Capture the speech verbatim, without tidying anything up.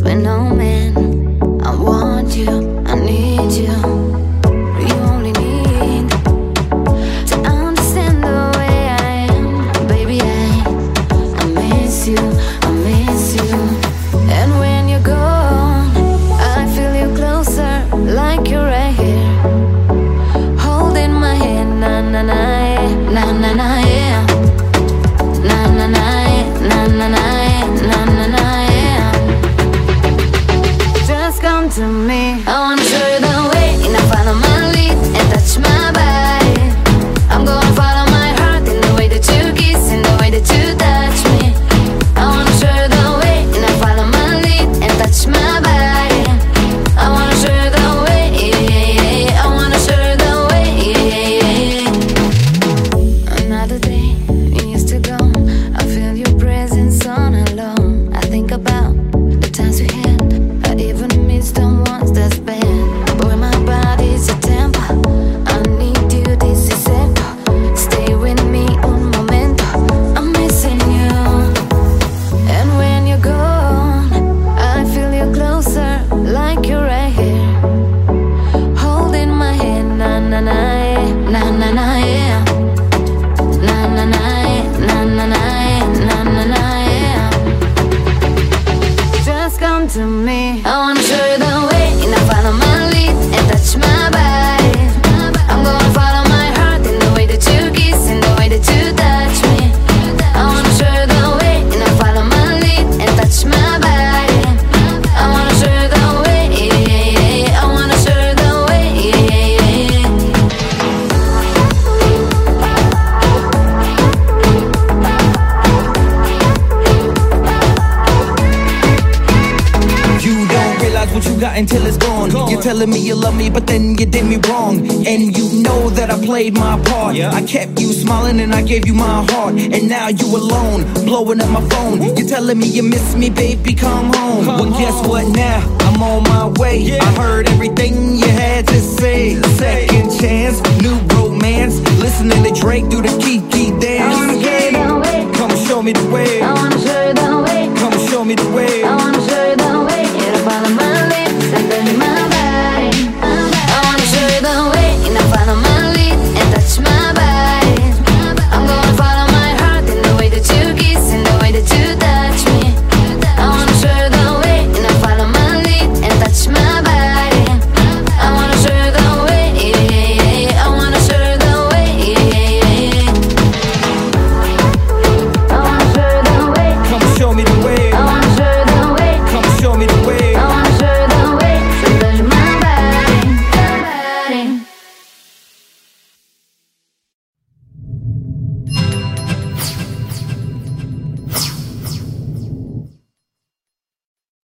with no man. I want you, I need you. You only need to understand the way I am. Baby, I, I miss you, I miss you. And when you're gone, I feel you closer, like you're right here, holding my hand. Na na na, yeah. Na na na, yeah. Na na na, yeah. Na na na, yeah. Na na na, yeah. Just come to me. I wanna show you the way, and I follow my lead and touch my body. I'm gonna follow my heart in the way that you kiss, in the way that you touch me. I wanna show you the way, and I follow my lead and touch my body. I wanna show you the way, yeah, yeah, yeah. I wanna show you the way, yeah, yeah, yeah. Another day, years to go, I feel your presence on alone. I think about the times we had, I even miss the ones that's bad. Boy, my body's a temple, I need you, this is simple. Stay with me un momento, I'm missing you. And when you're gone, I feel you closer, like you're right here, holding my hand. Na na na, yeah. Na na na, yeah. Na na na, yeah. Na na na, yeah. Na na na, yeah. Just come to me. I wanna show you the way, and I follow my lead and touch my body. I'm gonna follow my heart in the way that you kiss, in the way that you touch me. I wanna show you the way, and I follow my lead and touch my body. I wanna show you the way, yeah, yeah, yeah. I wanna show you the way, yeah, yeah, yeah. You don't realize what you got until it's gone. You're telling me you love me, but then you did me wrong. And you know that I played my part. I kept you smiling and I gave you my heart. And now you alone, blowing up my phone. You're telling me you miss me, baby, come home. Well, guess what now? I'm on my way. I heard everything you